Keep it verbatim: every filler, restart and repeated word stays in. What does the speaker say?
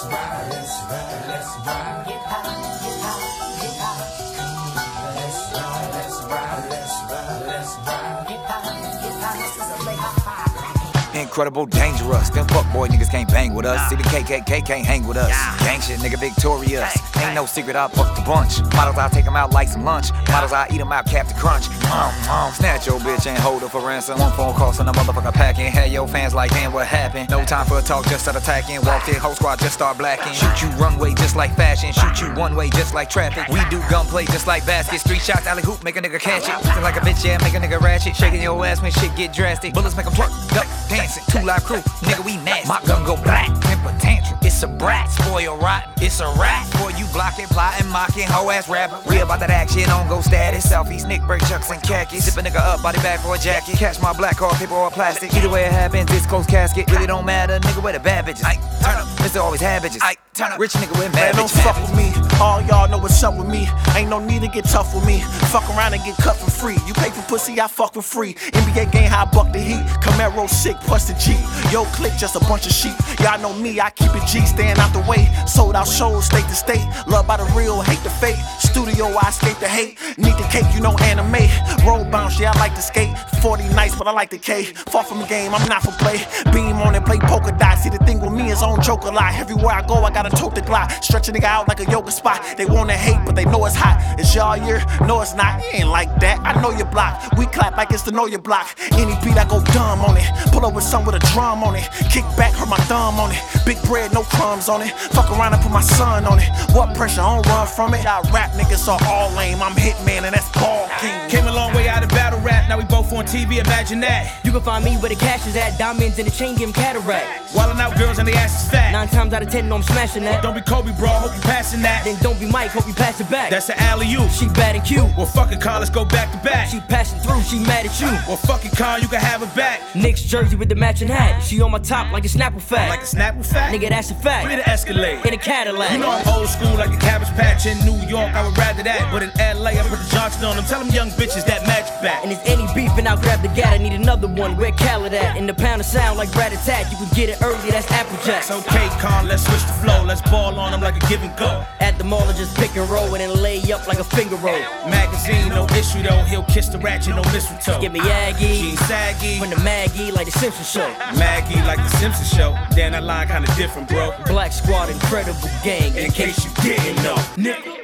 ride, let's ride, let's ride. Get high, get high, get high. Let's ride, let's ride, let's ride, let's ride. Get high, get high. This is a late high. Incredible, dangerous. Them fuckboy niggas can't bang with us. See the K K K can't hang with us. Gang shit, nigga victorious. Ain't no secret, I fuck the bunch. Models, I take them out like some lunch. Models, I eat them out, Captain Crunch. Um, um, snatch your bitch and hold her for ransom. One phone call, send a motherfucker packing. Had your fans like, damn, what happened? No time for a talk, just start attacking. Walked in, whole squad, just start blacking. Shoot you runway just like fashion. Shoot you one way just like traffic. We do gunplay just like baskets. Three shots, alley hoop, make a nigga catch it. Looking like a bitch, yeah, make a nigga ratchet. Shaking your ass when shit get drastic. Bullets make them twerk, duck, dancing. Two live crew, nigga, we nasty. My gun go black, temper tantrum. It's a brat, spoil rotten. It's a rat. Boy, you blocking, plotting, mocking, hoe ass rapper. Real about that action, on go status. Selfies, Nick, break chucks, and khakis. Zip a nigga up, body bag for a jacket. Catch my black car, paper or plastic. Either way it happens, it's closed casket. Really don't matter, nigga, where the bad bitches. I turn up, Mister always had bitches. I turn up, rich nigga with mad Man, bitches. don't fuck with me. All y'all know what's up with me. Ain't no need to get tough with me. Fuck around and get cut for free. You pay for pussy, I fuck for free. N B A game, how I buck the heat. Camaro sick, plus the G. Yo, click just a bunch of sheep. Y'all know me, I keep it G, staying out the way. Sold out shows, state to state. Love by the real, hate the fake. Studio, I escape the hate. Need the cake, you know anime. Roll bounce, yeah, I like to skate. forty nights, but I like the K. Far from the game, I'm not for play. Beam on and play polka dot. See, the thing with me is on joke a lot. Everywhere I go, I gotta tote the Glock. Stretch a nigga out like a yoga spot. They wanna hate, but they know it's hot. It's y'all year? No, it's not. It ain't like that. I know your block. We clap like it's the know your block. Any beat, I go dumb on it. Pull up with some with a drum on it. Kick back, hurt my thumb on it. Big bread, no crumbs on it. Fuck around and put my son on it. What pressure? I don't run from it. Y'all rap niggas are all lame. I'm Hitman and that's ball king. Came a long way out of battle rap. Now we both on T V. Imagine that. You can find me where the cash is at. Diamonds in the chain, give 'em cataract. Wildin' out girls and they ass is fat. Nine times out of ten, know I'm smashing that. Don't be Kobe, bro. Hope you passing that. Then don't be Mike, hope you pass it back. That's an alley-oop. She bad and cute. Well, fuck it, Con. Let's go back to back. She passing through, she mad at you. Well, fuck it, Con. You can have it back. Nick's jersey with the matching hat. She on my top like a Snapple fact. Like a Snapple fact? Nigga, that's a fact. We the Escalade. In a Cadillac. You know I'm old school like a Cabbage Patch. In New York, I would rather that. But in L A, I put the Johnson on them. Tell them young bitches that magic back. And if any beef, and I'll grab the gat. I need another one. Where Khaled at? In the pound of sound like Rat-a-tat. You can get it early, that's Applejack. It's okay, Con. Let's switch the flow. Let's ball on them like a give and go. At the mall, I just pick and roll and then lay up like a finger roll. Magazine, no issue though. He'll kiss the ratchet, no mistletoe. Get me Aggie. She ain't saggy. From the Maggie, like the Simpsons show. Maggie, like the Simpsons show. Damn, that line kinda different, bro. Black Squad, incredible gang. In case you didn't know. Nigga.